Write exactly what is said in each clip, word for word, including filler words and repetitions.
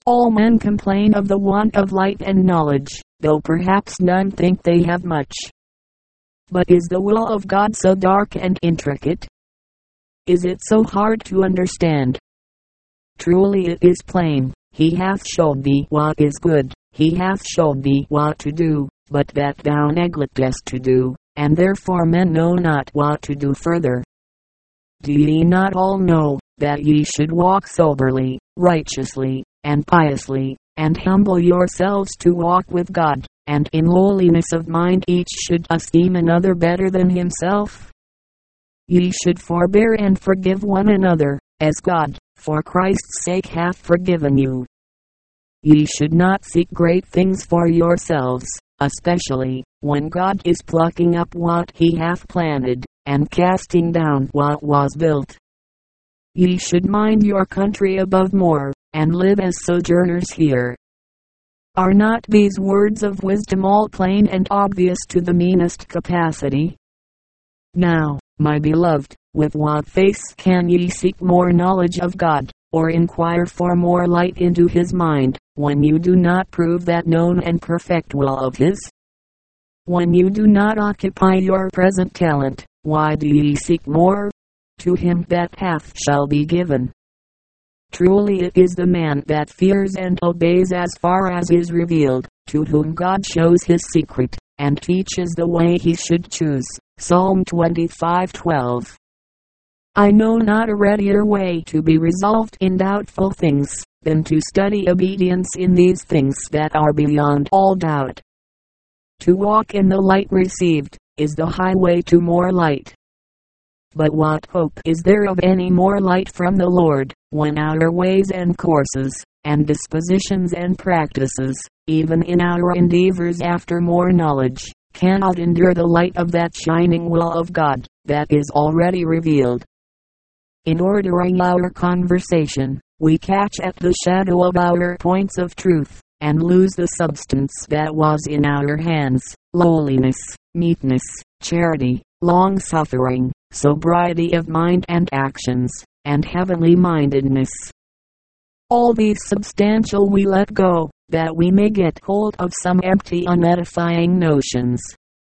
All men complain of the want of light and knowledge, though perhaps none think they have much. But is the will of God so dark and intricate? Is it so hard to understand? Truly it is plain, He hath showed thee what is good, He hath showed thee what to do, but that thou neglectest to do, and therefore men know not what to do further. Do ye not all know, that ye should walk soberly, righteously, and piously, and humble yourselves to walk with God, and in lowliness of mind each should esteem another better than himself? Ye should forbear and forgive one another, as God, for Christ's sake, hath forgiven you. Ye should not seek great things for yourselves, especially, when God is plucking up what He hath planted, and casting down what was built. Ye should mind your country above more, and live as sojourners here. Are not these words of wisdom all plain and obvious to the meanest capacity? Now, my beloved, with what face can ye seek more knowledge of God, or inquire for more light into His mind, when you do not prove that known and perfect will of His? When you do not occupy your present talent, why do ye seek more? To him that hath shall be given. Truly it is the man that fears and obeys as far as is revealed, to whom God shows His secret, and teaches the way he should choose. Psalm twenty-five twelve. I know not a readier way to be resolved in doubtful things, than to study obedience in these things that are beyond all doubt. To walk in the light received, is the highway to more light. But what hope is there of any more light from the Lord, when our ways and courses, and dispositions and practices, even in our endeavors after more knowledge, cannot endure the light of that shining will of God, that is already revealed? In ordering our conversation, we catch at the shadow of our points of truth, and lose the substance that was in our hands: lowliness, meekness, charity, long-suffering, sobriety of mind and actions, and heavenly mindedness. All these substantial we let go, that we may get hold of some empty unedifying notions.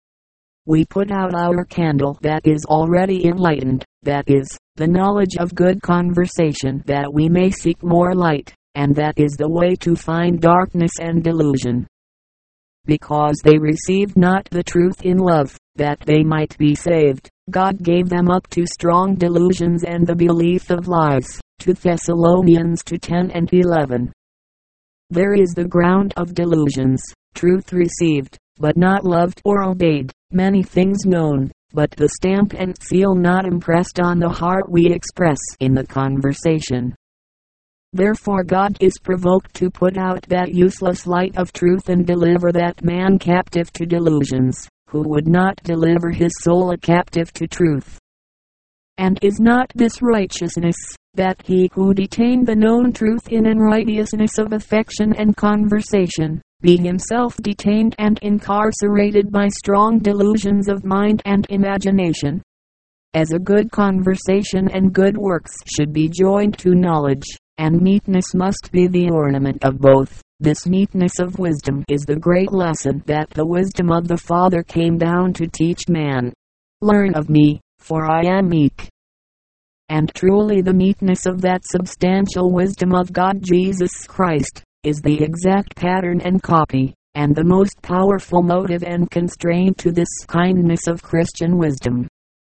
We put out our candle that is already enlightened, that is, the knowledge of good conversation, that we may seek more light, and that is the way to find darkness and delusion. Because they received not the truth in love, that they might be saved, God gave them up to strong delusions and the belief of lies. two Thessalonians two ten and eleven. There is the ground of delusions: truth received, but not loved or obeyed; many things known, but the stamp and seal not impressed on the heart we express in the conversation. Therefore God is provoked to put out that useless light of truth and deliver that man captive to delusions, who would not deliver his soul a captive to truth. And is not this righteousness, that he who detained the known truth in unrighteousness of affection and conversation, be himself detained and incarcerated by strong delusions of mind and imagination? As a good conversation and good works should be joined to knowledge, and meekness must be the ornament of both, this meekness of wisdom is the great lesson that the wisdom of the Father came down to teach man. Learn of me, for I am meek. And truly the meekness of that substantial wisdom of God Jesus Christ, is the exact pattern and copy, and the most powerful motive and constraint to this kindness of Christian wisdom.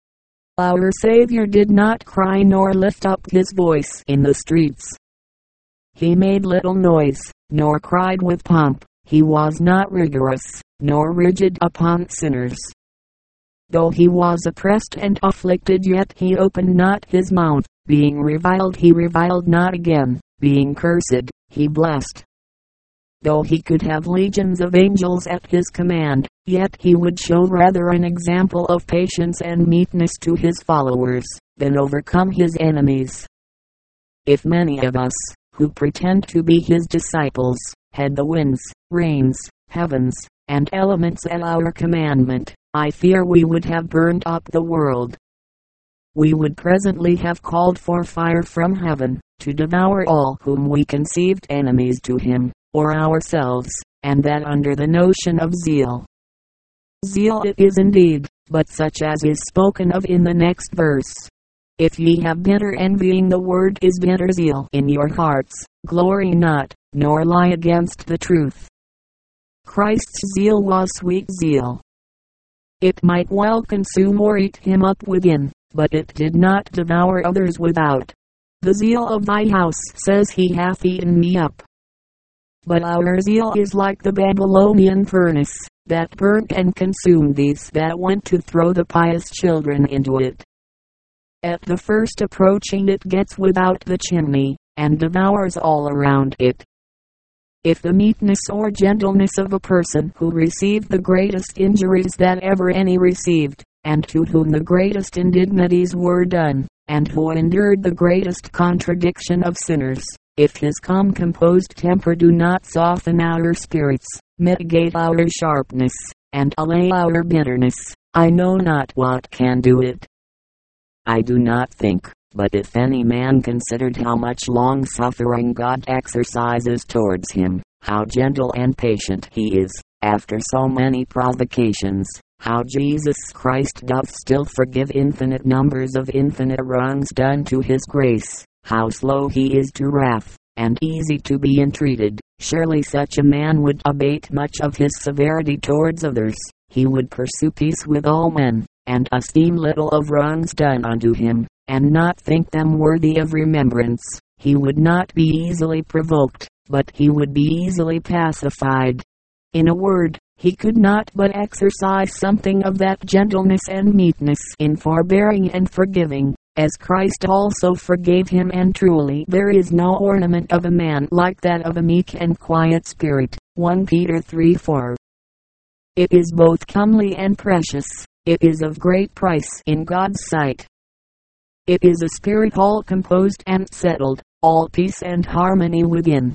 Our Savior did not cry nor lift up His voice in the streets. He made little noise, nor cried with pomp. He was not rigorous, nor rigid upon sinners. Though He was oppressed and afflicted, yet He opened not His mouth. Being reviled, He reviled not again. Being cursed, He blessed. Though He could have legions of angels at His command, yet He would show rather an example of patience and meekness to His followers, than overcome His enemies. If many of us, who pretend to be His disciples, had the winds, rains, heavens, and elements at our commandment, I fear we would have burned up the world. We would presently have called for fire from heaven, to devour all whom we conceived enemies to him, or ourselves, and that under the notion of zeal. Zeal it is indeed, but such as is spoken of in the next verse. If ye have bitter envying, the word is bitter zeal in your hearts, glory not, nor lie against the truth. Christ's zeal was sweet zeal. It might well consume or eat him up within, but it did not devour others without. The zeal of thy house, says he, hath eaten me up. But our zeal is like the Babylonian furnace, that burnt and consumed these that went to throw the pious children into it. At the first approaching it gets without the chimney, and devours all around it. If the meekness or gentleness of a person who received the greatest injuries that ever any received, and to whom the greatest indignities were done, and who endured the greatest contradiction of sinners, if his calm composed temper do not soften our spirits, mitigate our sharpness, and allay our bitterness, I know not what can do it. I do not think, but if any man considered how much long suffering God exercises towards him, how gentle and patient he is, after so many provocations, how Jesus Christ doth still forgive infinite numbers of infinite wrongs done to his grace, how slow he is to wrath, and easy to be entreated, surely such a man would abate much of his severity towards others, he would pursue peace with all men, and esteem little of wrongs done unto him, and not think them worthy of remembrance. He would not be easily provoked, but he would be easily pacified. In a word, he could not but exercise something of that gentleness and meekness in forbearing and forgiving, as Christ also forgave him, and truly there is no ornament of a man like that of a meek and quiet spirit. First Peter three four. It is both comely and precious. It is of great price in God's sight. It is a spirit all composed and settled, all peace and harmony within.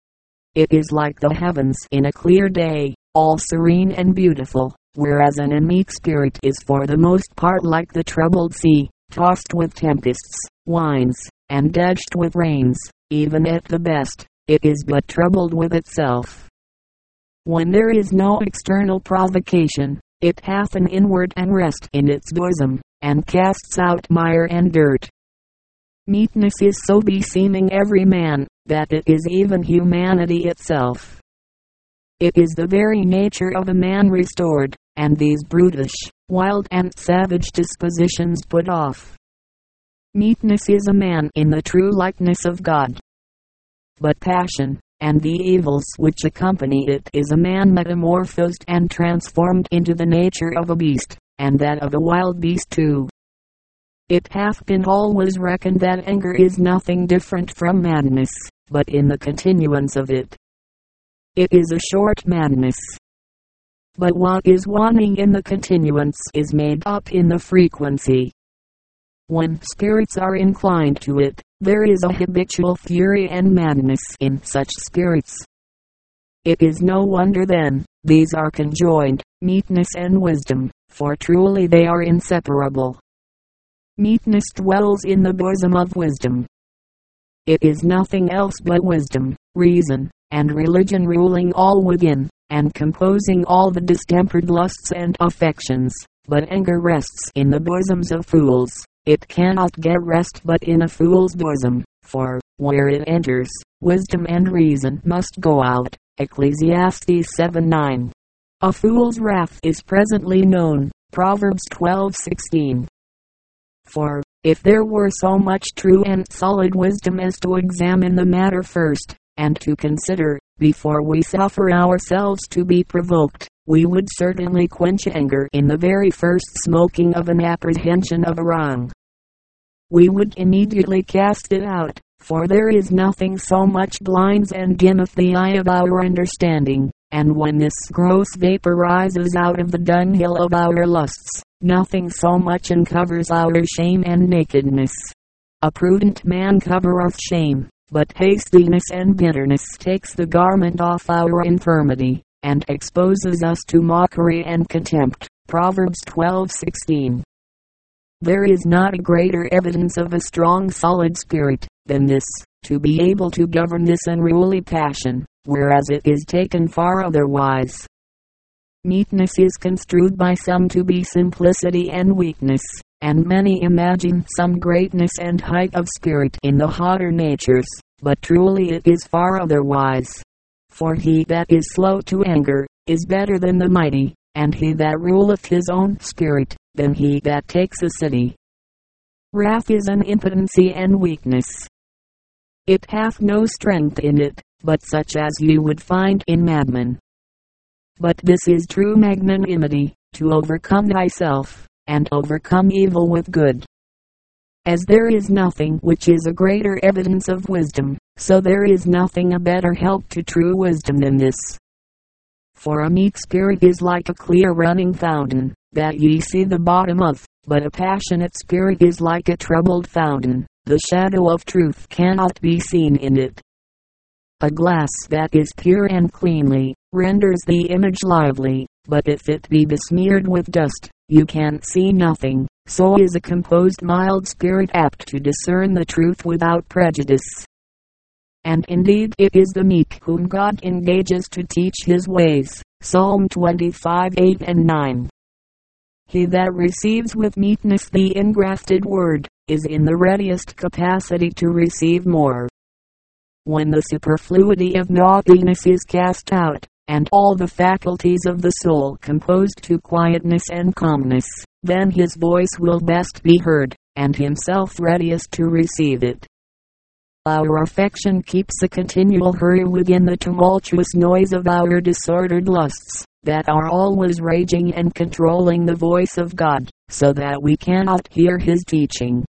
It is like the heavens in a clear day, all serene and beautiful, whereas an meek spirit is for the most part like the troubled sea, tossed with tempests, winds, and edged with rains. Even at the best, it is but troubled with itself. When there is no external provocation, it hath an inward unrest in its bosom, and casts out mire and dirt. Meekness is so beseeming every man, that it is even humanity itself. It is the very nature of a man restored, and these brutish, wild and savage dispositions put off. Meekness is a man in the true likeness of God. But passion, and the evils which accompany it, is a man metamorphosed and transformed into the nature of a beast, and that of a wild beast too. It hath been always reckoned that anger is nothing different from madness, but in the continuance of it. It is a short madness. But what is wanting in the continuance is made up in the frequency. When spirits are inclined to it, there is a habitual fury and madness in such spirits. It is no wonder then, these are conjoined, meekness and wisdom, for truly they are inseparable. Meekness dwells in the bosom of wisdom. It is nothing else but wisdom, reason, and religion ruling all within, and composing all the distempered lusts and affections. But anger rests in the bosoms of fools. It cannot get rest but in a fool's bosom, for, where it enters, wisdom and reason must go out. Ecclesiastes seven nine. A fool's wrath is presently known. Proverbs twelve sixteen. For, if there were so much true and solid wisdom as to examine the matter first, and to consider, before we suffer ourselves to be provoked, we would certainly quench anger in the very first smoking of an apprehension of a wrong. We would immediately cast it out, for there is nothing so much blinds and dimmeth the eye of our understanding, and when this gross vapor rises out of the dunghill of our lusts, nothing so much uncovers our shame and nakedness. A prudent man covereth shame, but hastiness and bitterness takes the garment off our infirmity, and exposes us to mockery and contempt. Proverbs twelve sixteen. There is not a greater evidence of a strong solid spirit than this, to be able to govern this unruly passion, whereas it is taken far otherwise. Meekness is construed by some to be simplicity and weakness, and many imagine some greatness and height of spirit in the haughtier natures, but truly it is far otherwise. For he that is slow to anger, is better than the mighty, and he that ruleth his own spirit, than he that takes a city. Wrath is an impotency and weakness. It hath no strength in it, but such as you would find in madmen. But this is true magnanimity, to overcome thyself, and overcome evil with good. As there is nothing which is a greater evidence of wisdom, so there is nothing a better help to true wisdom than this. For a meek spirit is like a clear running fountain, that ye see the bottom of, but a passionate spirit is like a troubled fountain, the shadow of truth cannot be seen in it. A glass that is pure and cleanly, renders the image lively, but if it be besmeared with dust, you can see nothing. So is a composed mild spirit apt to discern the truth without prejudice. And indeed it is the meek whom God engages to teach his ways. Psalm twenty-five eight and nine. He that receives with meekness the engrafted word, is in the readiest capacity to receive more. When the superfluity of naughtiness is cast out, and all the faculties of the soul composed to quietness and calmness, then his voice will best be heard, and himself readiest to receive it. Our affection keeps a continual hurry within the tumultuous noise of our disordered lusts, that are always raging and controlling the voice of God, so that we cannot hear his teaching.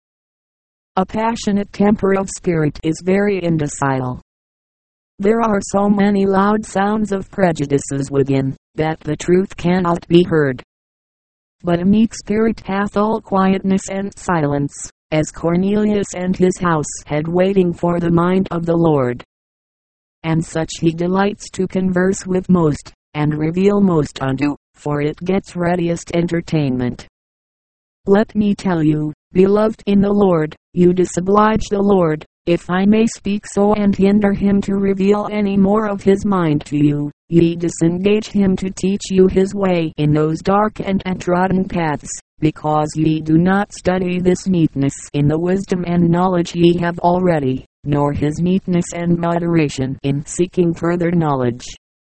A passionate temper of spirit is very indocile. There are so many loud sounds of prejudices within, that the truth cannot be heard. But a meek spirit hath all quietness and silence, as Cornelius and his house had waiting for the mind of the Lord. And such he delights to converse with most, and reveal most unto, for it gets readiest entertainment. Let me tell you, beloved in the Lord, you disoblige the Lord, if I may speak so, and hinder him to reveal any more of his mind to you. Ye disengage him to teach you his way in those dark and untrodden paths, because ye do not study this meekness in the wisdom and knowledge ye have already, nor his meekness and moderation in seeking further knowledge.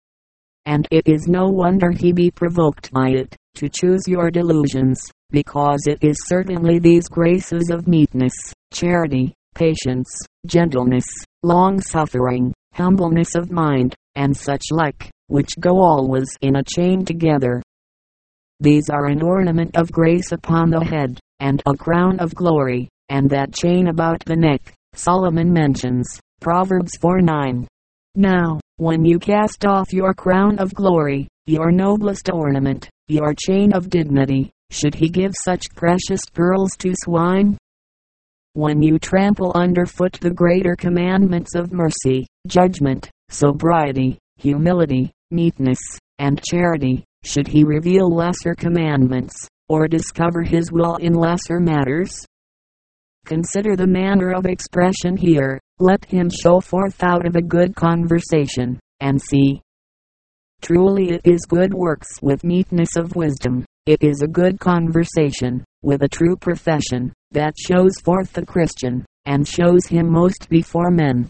And it is no wonder he be provoked by it, to choose your delusions, because it is certainly these graces of meekness, charity, patience, gentleness, long-suffering, humbleness of mind, and such like, which go always in a chain together. These are an ornament of grace upon the head, and a crown of glory, and that chain about the neck, Solomon mentions, Proverbs four nine. Now, when you cast off your crown of glory, your noblest ornament, your chain of dignity, should he give such precious pearls to swine? When you trample underfoot the greater commandments of mercy, judgment, sobriety, humility, meekness, and charity, should he reveal lesser commandments, or discover his will in lesser matters? Consider the manner of expression here. Let him show forth out of a good conversation, and see. Truly it is good works with meekness of wisdom. It is a good conversation, with a true profession, that shows forth the Christian, and shows him most before men.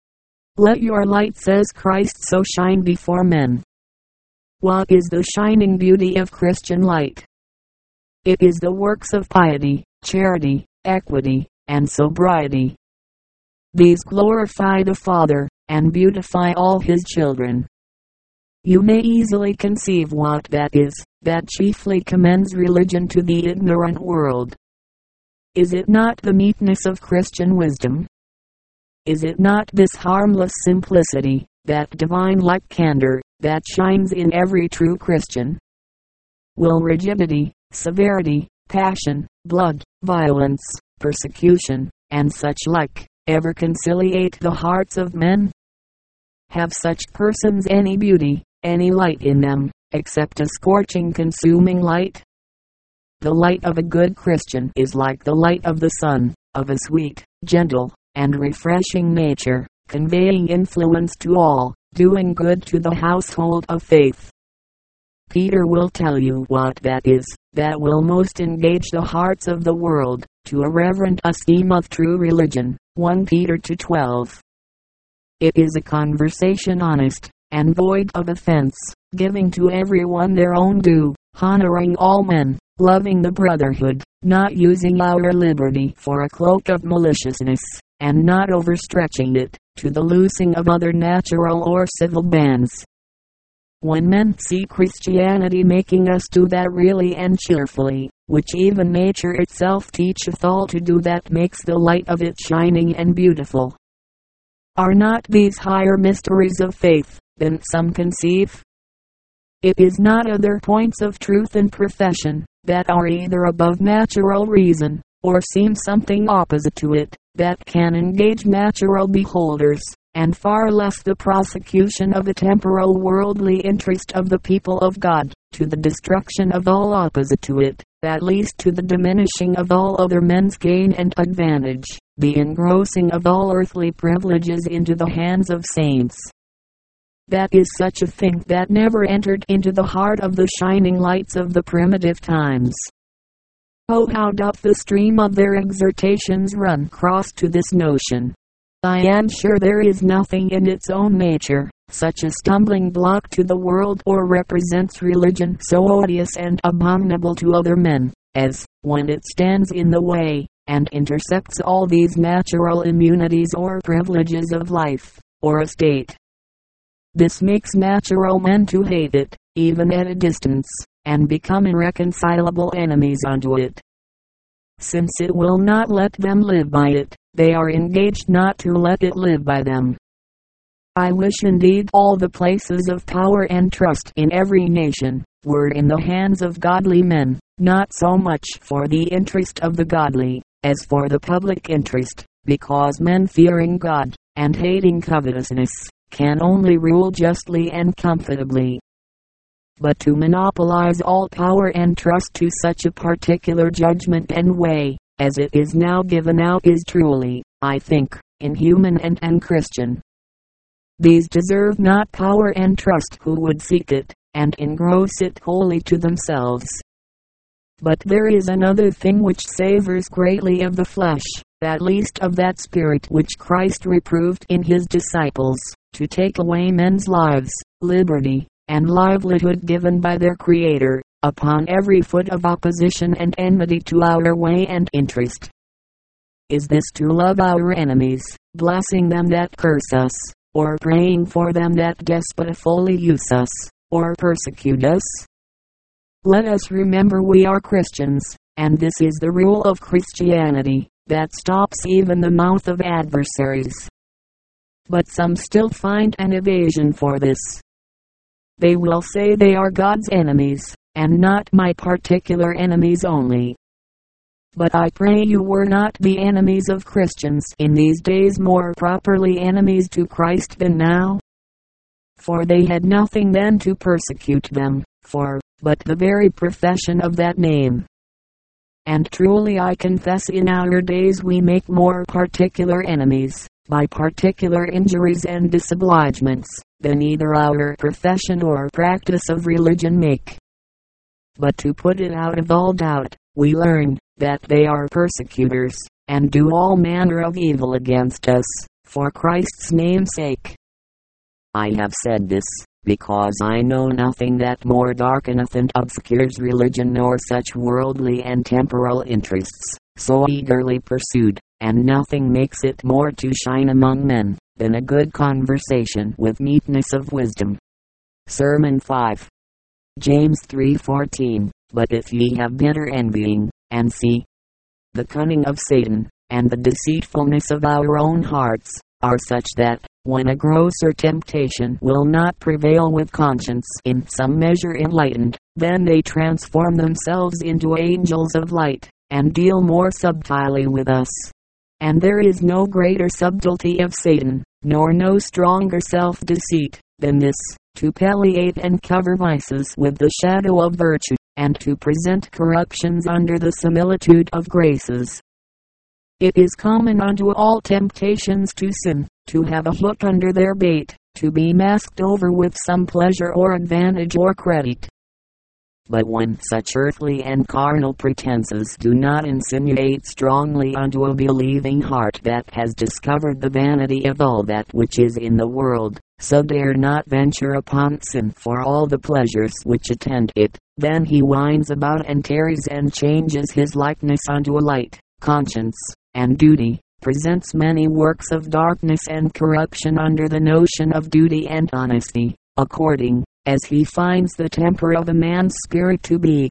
Let your light, says Christ, so shine before men. What is the shining beauty of Christian light? It is the works of piety, charity, equity, and sobriety. These glorify the Father, and beautify all his children. You may easily conceive what that is, that chiefly commends religion to the ignorant world. Is it not the meekness of Christian wisdom? Is it not this harmless simplicity, that divine-like candor, that shines in every true Christian? Will rigidity, severity, passion, blood, violence, persecution, and such like, ever conciliate the hearts of men? Have such persons any beauty, any light in them, except a scorching consuming light? The light of a good Christian is like the light of the sun, of a sweet, gentle, and refreshing nature, conveying influence to all, doing good to the household of faith. Peter will tell you what that is, that will most engage the hearts of the world, to a reverent esteem of true religion. First Peter two twelve. It is a conversation honest, and void of offense, giving to everyone their own due, honoring all men, loving the brotherhood, not using our liberty for a cloak of maliciousness, and not overstretching it, to the loosing of other natural or civil bands. When men see Christianity making us do that really and cheerfully, which even nature itself teacheth all to do, that makes the light of it shining and beautiful. Are not these higher mysteries of faith, than some conceive? It is not other points of truth and profession, that are either above natural reason, or seem something opposite to it, that can engage natural beholders, and far less the prosecution of the temporal worldly interest of the people of God, to the destruction of all opposite to it, at least to the diminishing of all other men's gain and advantage, the engrossing of all earthly privileges into the hands of saints. That is such a thing that never entered into the heart of the shining lights of the primitive times. Oh, how doth the stream of their exhortations run cross to this notion! I am sure there is nothing in its own nature, such a stumbling block to the world, or represents religion so odious and abominable to other men, as, when it stands in the way, and intercepts all these natural immunities or privileges of life, or estate. This makes natural men to hate it, even at a distance, and become irreconcilable enemies unto it. Since it will not let them live by it, they are engaged not to let it live by them. I wish indeed all the places of power and trust in every nation were in the hands of godly men, not so much for the interest of the godly, as for the public interest, because men fearing God, and hating covetousness, can only rule justly and comfortably. But to monopolize all power and trust to such a particular judgment and way, as it is now given out, is truly, I think, inhuman and unchristian. These deserve not power and trust who would seek it, and engross it wholly to themselves. But there is another thing which savors greatly of the flesh, at least of that spirit which Christ reproved in his disciples, to take away men's lives, liberty, and livelihood given by their Creator, upon every foot of opposition and enmity to our way and interest. Is this to love our enemies, blessing them that curse us, or praying for them that despitefully use us, or persecute us? Let us remember we are Christians, and this is the rule of Christianity, that stops even the mouth of adversaries. But some still find an evasion for this. They will say they are God's enemies, and not my particular enemies only. But I pray you, were not the enemies of Christians in these days more properly enemies to Christ than now? For they had nothing then to persecute them for, but the very profession of that name. And truly I confess in our days we make more particular enemies, by particular injuries and disobligements, than either our profession or practice of religion make. But to put it out of all doubt, we learn that they are persecutors, and do all manner of evil against us, for Christ's name's sake. I have said this, because I know nothing that more darkeneth and obscures religion, nor such worldly and temporal interests, so eagerly pursued, and nothing makes it more to shine among men, than a good conversation with meekness of wisdom. Sermon five. James three fourteen. But if ye have bitter envying, and see the cunning of Satan, and the deceitfulness of our own hearts, are such that, when a grosser temptation will not prevail with conscience in some measure enlightened, then they transform themselves into angels of light, and deal more subtilely with us. And there is no greater subtlety of Satan, nor no stronger self-deceit, than this, to palliate and cover vices with the shadow of virtue, and to present corruptions under the similitude of graces. It is common unto all temptations to sin, to have a hook under their bait, to be masked over with some pleasure or advantage or credit. But when such earthly and carnal pretenses do not insinuate strongly unto a believing heart that has discovered the vanity of all that which is in the world, so dare not venture upon sin for all the pleasures which attend it, then he winds about and tarries and changes his likeness unto a light, conscience, and duty, presents many works of darkness and corruption under the notion of duty and honesty, according as he finds the temper of a man's spirit to be.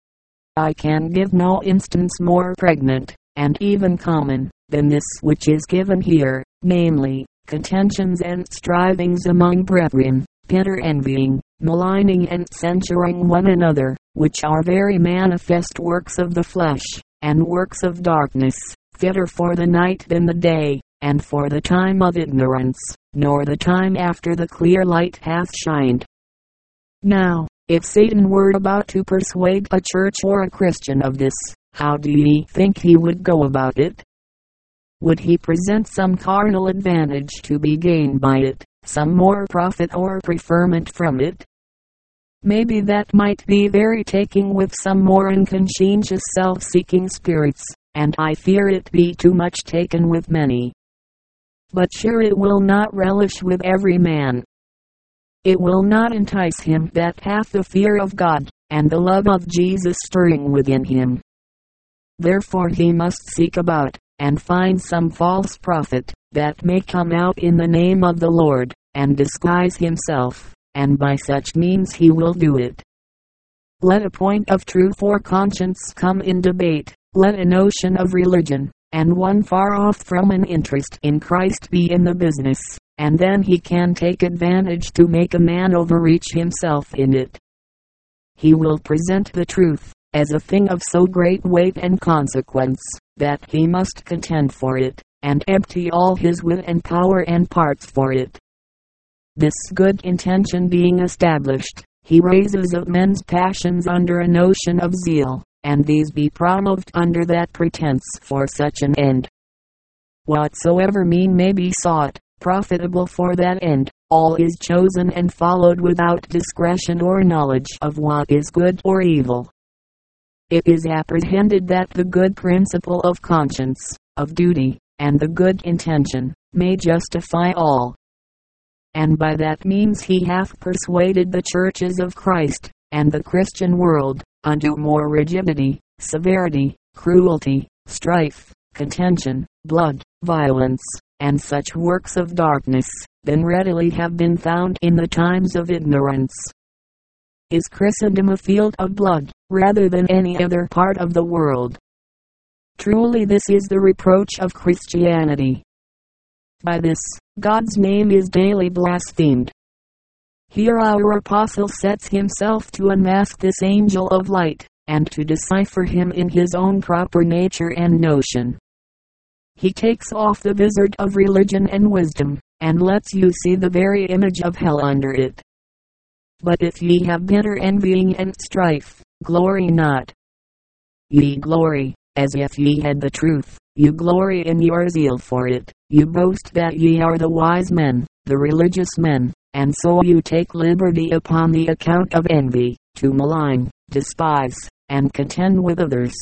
I can give no instance more pregnant, and even common, than this which is given here, namely, contentions and strivings among brethren, bitter envying, maligning and censuring one another, which are very manifest works of the flesh, and works of darkness, fitter for the night than the day, and for the time of ignorance, nor the time after the clear light hath shined. Now, if Satan were about to persuade a church or a Christian of this, how do ye think he would go about it? Would he present some carnal advantage to be gained by it, some more profit or preferment from it? Maybe that might be very taking with some more unconscientious self-seeking spirits, and I fear it be too much taken with many. But sure it will not relish with every man. It will not entice him that hath the fear of God, and the love of Jesus stirring within him. Therefore he must seek about, and find some false prophet, that may come out in the name of the Lord, and disguise himself, and by such means he will do it. Let a point of truth or conscience come in debate, let a notion of religion, and one far off from an interest in Christ be in the business, and then he can take advantage to make a man overreach himself in it. He will present the truth as a thing of so great weight and consequence, that he must contend for it, and empty all his wit and power and parts for it. This good intention being established, he raises up men's passions under a notion of zeal, and these be promoved under that pretense for such an end. Whatsoever mean may be sought, profitable for that end, all is chosen and followed without discretion or knowledge of what is good or evil. It is apprehended that the good principle of conscience, of duty, and the good intention, may justify all. And by that means he hath persuaded the churches of Christ, and the Christian world, unto more rigidity, severity, cruelty, strife, contention, blood, violence, and such works of darkness, than readily have been found in the times of ignorance. Is Christendom a field of blood, rather than any other part of the world? Truly this is the reproach of Christianity. By this, God's name is daily blasphemed. Here our apostle sets himself to unmask this angel of light, and to decipher him in his own proper nature and notion. He takes off the vizard of religion and wisdom, and lets you see the very image of hell under it. But if ye have bitter envying and strife, glory not. Ye glory, as if ye had the truth, you glory in your zeal for it, you boast that ye are the wise men, the religious men, and so you take liberty upon the account of envy, to malign, despise, and contend with others.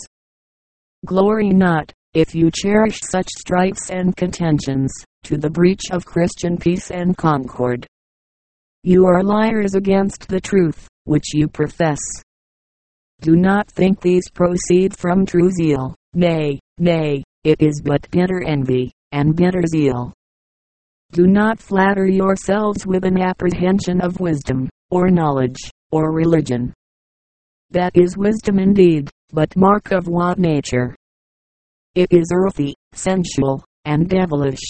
Glory not, if you cherish such strifes and contentions, to the breach of Christian peace and concord. You are liars against the truth, which you profess. Do not think these proceed from true zeal, nay, nay, it is but bitter envy, and bitter zeal. Do not flatter yourselves with an apprehension of wisdom, or knowledge, or religion. That is wisdom indeed, but mark of what nature? It is earthy, sensual, and devilish.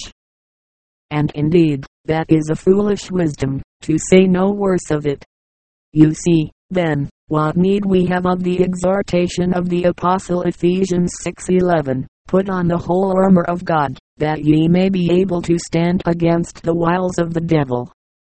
And indeed, that is a foolish wisdom, to say no worse of it. You see, then, what need we have of the exhortation of the Apostle Ephesians six eleven, put on the whole armor of God, that ye may be able to stand against the wiles of the devil.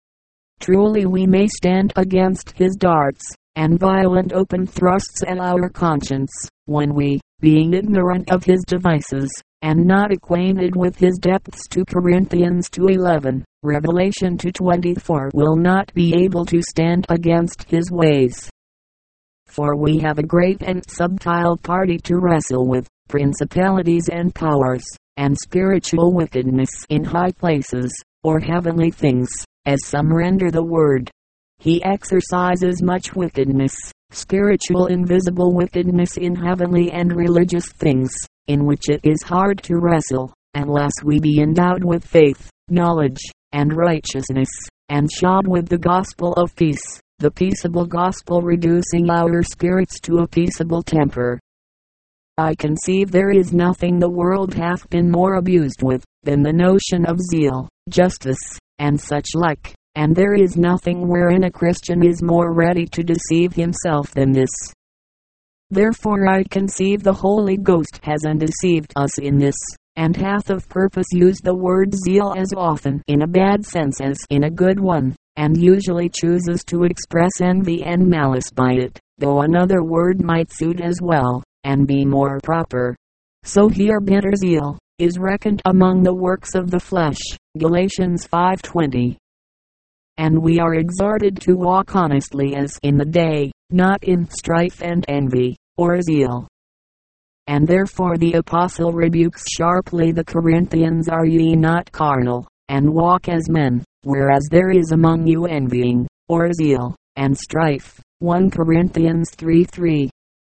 Truly we may stand against his darts, and violent open thrusts at our conscience, when we, being ignorant of his devices, and not acquainted with his depths. Second Corinthians two eleven, Revelation two twenty-four will not be able to stand against his ways. For we have a great and subtile party to wrestle with, principalities and powers, and spiritual wickedness in high places, or heavenly things, as some render the word. He exercises much wickedness, spiritual invisible wickedness in heavenly and religious things, in which it is hard to wrestle, unless we be endowed with faith, knowledge, and righteousness, and shod with the gospel of peace, the peaceable gospel reducing our spirits to a peaceable temper. I conceive there is nothing the world hath been more abused with, than the notion of zeal, justice, and such like, and there is nothing wherein a Christian is more ready to deceive himself than this. Therefore I conceive the Holy Ghost has undeceived us in this, and hath of purpose used the word zeal as often in a bad sense as in a good one, and usually chooses to express envy and malice by it, though another word might suit as well, and be more proper. So here bitter zeal is reckoned among the works of the flesh, Galatians five twenty. And we are exhorted to walk honestly as in the day, not in strife and envy, or zeal. And therefore the apostle rebukes sharply the Corinthians, are ye not carnal, and walk as men, whereas there is among you envying, or zeal, and strife. First Corinthians three three.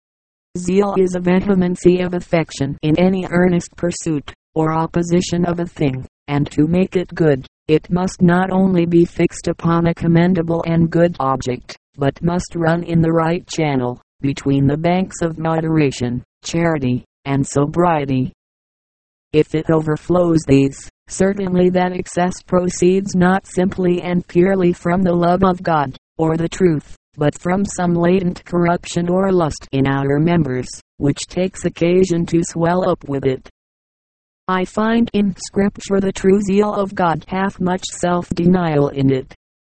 Zeal is a vehemency of affection in any earnest pursuit, or opposition of a thing, and to make it good, it must not only be fixed upon a commendable and good object, but must run in the right channel, between the banks of moderation, charity, and sobriety. If it overflows these, certainly that excess proceeds not simply and purely from the love of God, or the truth, but from some latent corruption or lust in our members, which takes occasion to swell up with it. I find in Scripture the true zeal of God hath much self-denial in it.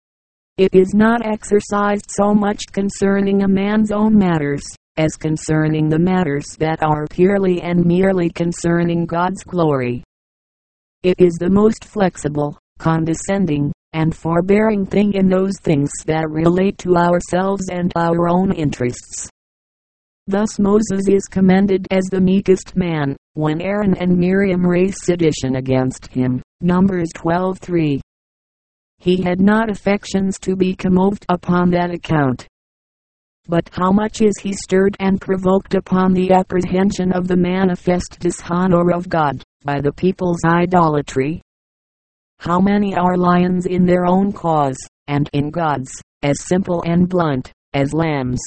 It is not exercised so much concerning a man's own matters, as concerning the matters that are purely and merely concerning God's glory. It is the most flexible, condescending, and forbearing thing in those things that relate to ourselves and our own interests. Thus Moses is commended as the meekest man, when Aaron and Miriam raised sedition against him. Numbers twelve three. He had not affections to be commoved upon that account. But how much is he stirred and provoked upon the apprehension of the manifest dishonor of God, by the people's idolatry? How many are lions in their own cause, and in God's, as simple and blunt, as lambs?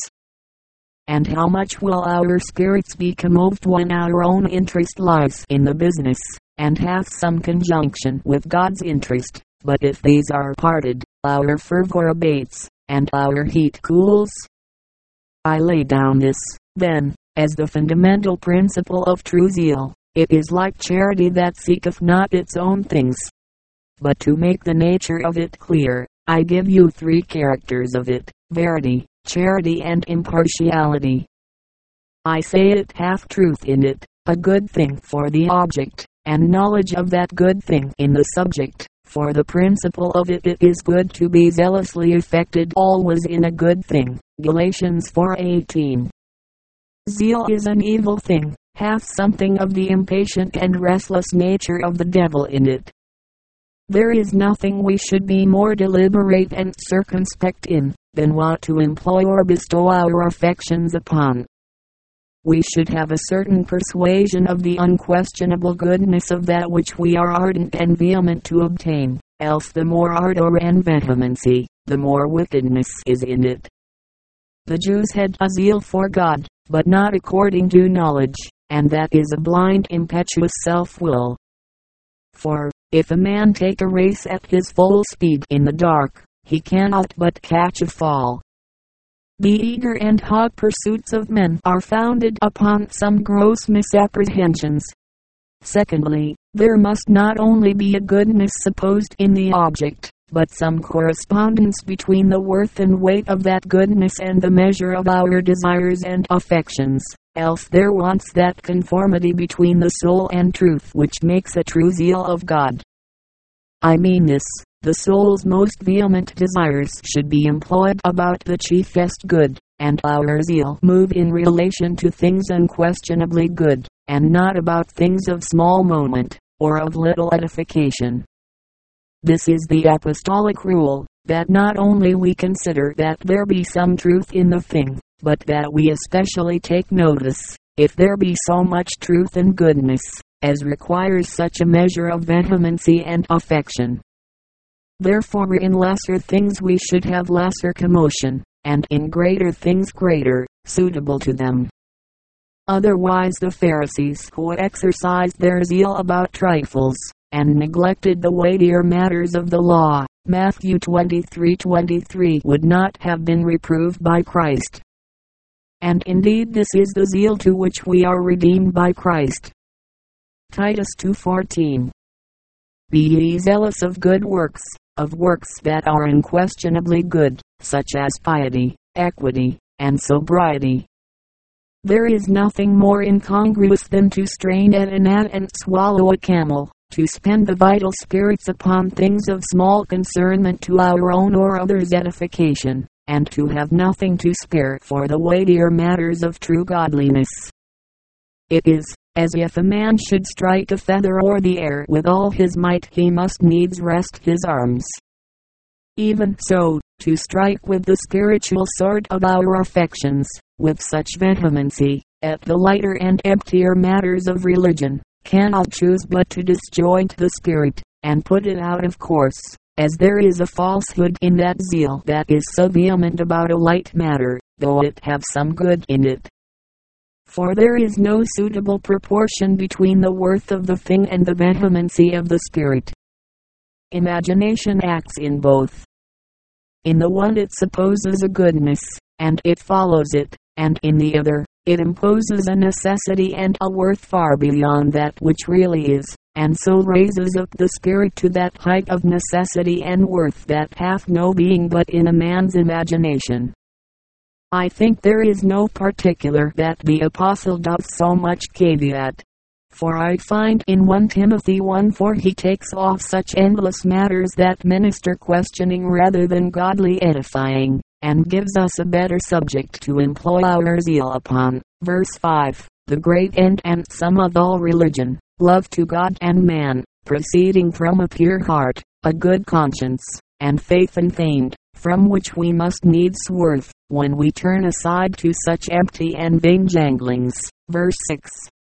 And how much will our spirits be commoved when our own interest lies in the business, and hath some conjunction with God's interest, but if these are parted, our fervor abates, and our heat cools? I lay down this, then, as the fundamental principle of true zeal. It is like charity that seeketh not its own things. But to make the nature of it clear, I give you three characters of it: verity, charity, and impartiality. I say it hath truth in it, a good thing for the object, and knowledge of that good thing in the subject. For the principle of it, it is good to be zealously affected always in a good thing. Galatians four eighteen. Zeal is an evil thing, hath something of the impatient and restless nature of the devil in it. There is nothing we should be more deliberate and circumspect in, than what to employ or bestow our affections upon. We should have a certain persuasion of the unquestionable goodness of that which we are ardent and vehement to obtain, else the more ardor and vehemency, the more wickedness is in it. The Jews had a zeal for God, but not according to knowledge, and that is a blind impetuous self-will. For, if a man take a race at his full speed in the dark, he cannot but catch a fall. The eager and hot pursuits of men are founded upon some gross misapprehensions. Secondly, there must not only be a goodness supposed in the object, but some correspondence between the worth and weight of that goodness and the measure of our desires and affections, else there wants that conformity between the soul and truth which makes a true zeal of God. I mean this, the soul's most vehement desires should be employed about the chiefest good, and our zeal move in relation to things unquestionably good, and not about things of small moment, or of little edification. This is the apostolic rule, that not only we consider that there be some truth in the thing, but that we especially take notice, if there be so much truth and goodness, as requires such a measure of vehemency and affection. Therefore in lesser things we should have lesser commotion, and in greater things greater, suitable to them. Otherwise the Pharisees who exercised their zeal about trifles, and neglected the weightier matters of the law, Matthew twenty-three twenty-three, would not have been reproved by Christ. And indeed this is the zeal to which we are redeemed by Christ. Titus two fourteen. Be ye zealous of good works, of works that are unquestionably good, such as piety, equity, and sobriety. There is nothing more incongruous than to strain at a gnat and swallow a camel, to spend the vital spirits upon things of small concernment to our own or others' edification, and to have nothing to spare for the weightier matters of true godliness. It is as if a man should strike a feather or the air with all his might, he must needs rest his arms. Even so, to strike with the spiritual sword of our affections, with such vehemency, at the lighter and emptier matters of religion, cannot choose but to disjoint the spirit, and put it out of course, as there is a falsehood in that zeal that is so vehement about a light matter, though it have some good in it. For there is no suitable proportion between the worth of the thing and the vehemency of the spirit. Imagination acts in both. In the one it supposes a goodness, and it follows it, and in the other, it imposes a necessity and a worth far beyond that which really is, and so raises up the spirit to that height of necessity and worth that hath no being but in a man's imagination. I think there is no particular that the apostle doth so much caveat. For I find in First Timothy one four he takes off such endless matters that minister questioning rather than godly edifying, and gives us a better subject to employ our zeal upon. Verse five, the great end and sum of all religion, love to God and man, proceeding from a pure heart, a good conscience, and faith unfeigned, from which we must needs swerve, when we turn aside to such empty and vain janglings. Verse six.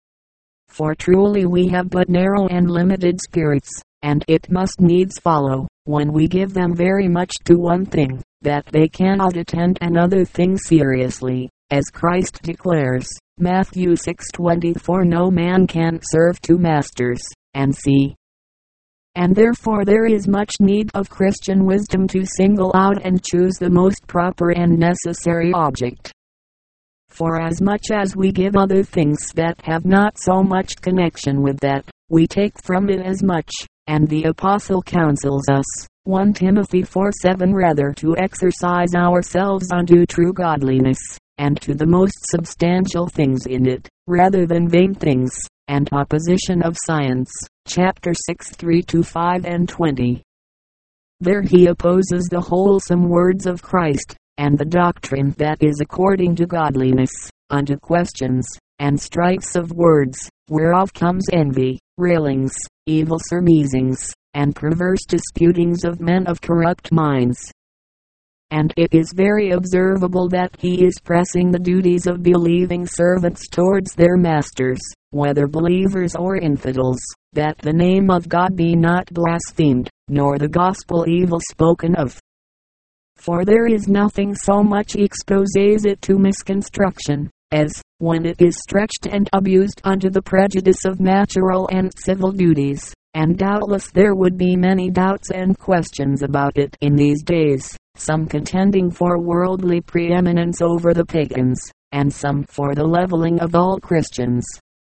For truly we have but narrow and limited spirits, and it must needs follow, when we give them very much to one thing, that they cannot attend another thing seriously, as Christ declares, Matthew six twenty-four, no man can serve two masters, and see. And therefore there is much need of Christian wisdom to single out and choose the most proper and necessary object. For as much as we give other things that have not so much connection with that, we take from it as much, and the apostle counsels us, First Timothy four seven, rather to exercise ourselves unto true godliness, and to the most substantial things in it, rather than vain things, and opposition of science. Chapter six three to five and twenty. There he opposes the wholesome words of Christ, and the doctrine that is according to godliness, unto questions, and strifes of words, whereof comes envy, railings, evil surmisings, and perverse disputings of men of corrupt minds. And it is very observable that he is pressing the duties of believing servants towards their masters, whether believers or infidels, that the name of God be not blasphemed, nor the gospel evil spoken of. For there is nothing so much exposes it to misconstruction, as, when it is stretched and abused unto the prejudice of natural and civil duties, and doubtless there would be many doubts and questions about it in these days, some contending for worldly preeminence over the pagans, and some for the leveling of all Christians.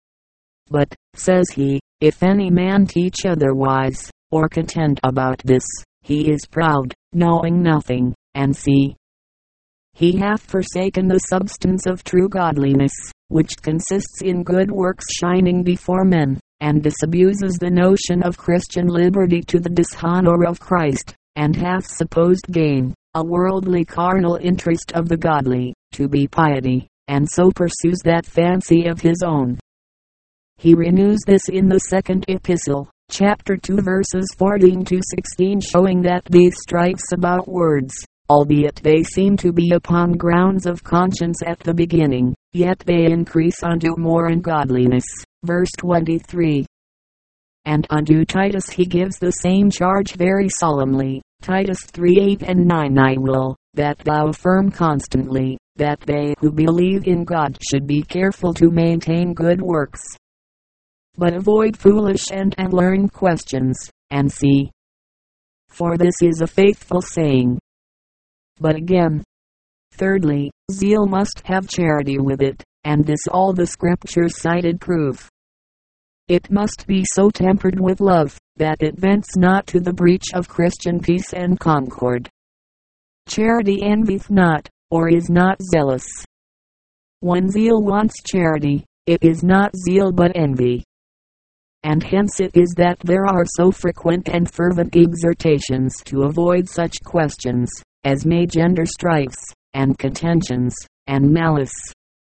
But, says he, if any man teach otherwise, or contend about this, he is proud, knowing nothing, and see, he hath forsaken the substance of true godliness, which consists in good works shining before men, and disabuses the notion of Christian liberty to the dishonor of Christ, and hath supposed gain, a worldly carnal interest of the godly, to be piety, and so pursues that fancy of his own. He renews this in the second epistle, chapter two verses fourteen to sixteen, showing that these strifes about words, albeit they seem to be upon grounds of conscience at the beginning, yet they increase unto more ungodliness. Verse twenty-three. And unto Titus he gives the same charge very solemnly, Titus three eight and nine, I will, that thou affirm constantly, that they who believe in God should be careful to maintain good works. But avoid foolish and unlearned questions, and see. For this is a faithful saying. But again, thirdly, zeal must have charity with it, and this all the Scriptures cited prove. It must be so tempered with love, that it vents not to the breach of Christian peace and concord. Charity envieth not, or is not zealous. When zeal wants charity, it is not zeal but envy. And hence it is that there are so frequent and fervent exhortations to avoid such questions, as may gender strifes, and contentions, and malice.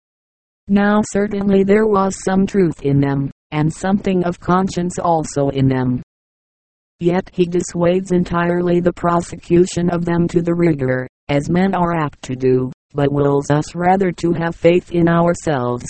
Now certainly there was some truth in them, and something of conscience also in them. Yet he dissuades entirely the prosecution of them to the rigor, as men are apt to do, but wills us rather to have faith in ourselves.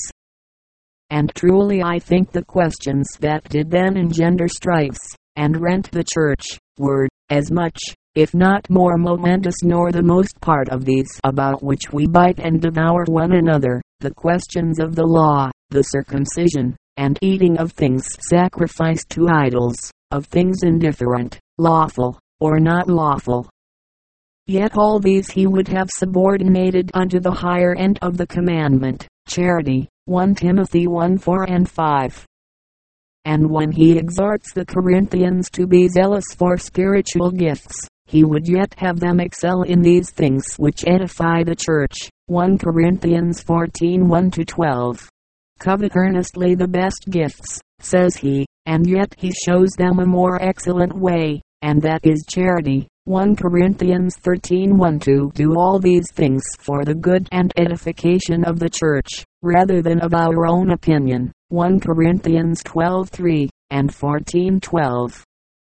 And truly I think the questions that did then engender strifes, and rent the church, were, as much, if not more momentous nor the most part of these about which we bite and devour one another, the questions of the law, the circumcision, and eating of things sacrificed to idols, of things indifferent, lawful, or not lawful. Yet all these he would have subordinated unto the higher end of the commandment, charity. First Timothy one four and five. And when he exhorts the Corinthians to be zealous for spiritual gifts, he would yet have them excel in these things which edify the church. First Corinthians fourteen one to twelve. Covet earnestly the best gifts, says he, and yet he shows them a more excellent way, and that is charity. First Corinthians thirteen one to do all these things for the good and edification of the church, rather than of our own opinion. First Corinthians twelve three, and fourteen twelve.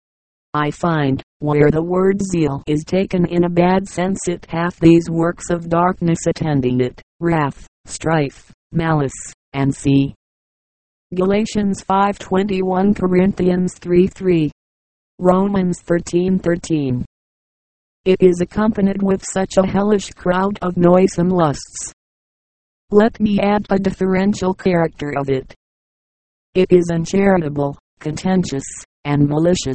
I find, where the word zeal is taken in a bad sense, it hath these works of darkness attending it, wrath, strife, malice, and see. Galatians five twenty-one, Corinthians three three. Romans thirteen thirteen. It is accompanied with such a hellish crowd of noisome lusts. Let me add a differential character of it. It is uncharitable, contentious, and malicious.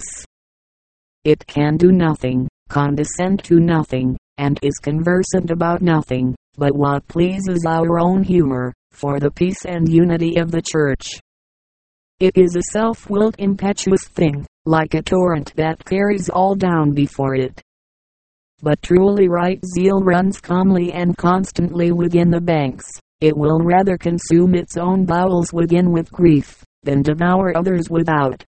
It can do nothing, condescend to nothing, and is conversant about nothing, but what pleases our own humor, for the peace and unity of the church. It is a self-willed impetuous thing, like a torrent that carries all down before it. But truly right zeal runs calmly and constantly within the banks. It will rather consume its own bowels within with grief, than devour others without.